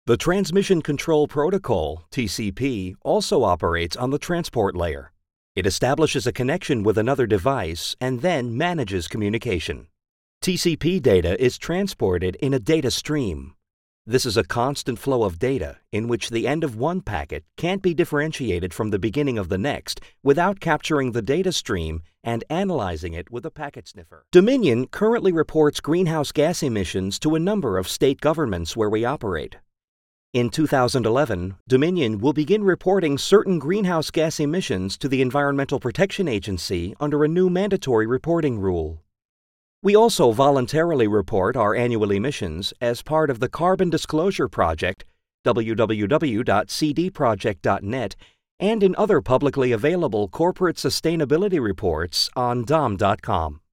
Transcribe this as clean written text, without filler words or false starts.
The Transmission Control Protocol, TCP, also operates on the transport layer. It establishes a connection with another device and then manages communication. TCP data is transported in a data stream. This is a constant flow of data in which the end of one packet can't be differentiated from the beginning of the next without capturing the data stream and analyzing it with a packet sniffer. Dominion currently reports greenhouse gas emissions to a number of state governments where we operate. In 2011, Dominion will begin reporting certain greenhouse gas emissions to the Environmental Protection Agency under a new mandatory reporting rule. We also voluntarily report our annual emissions as part of the Carbon Disclosure Project, www.cdproject.net, and in other publicly available corporate sustainability reports on dom.com.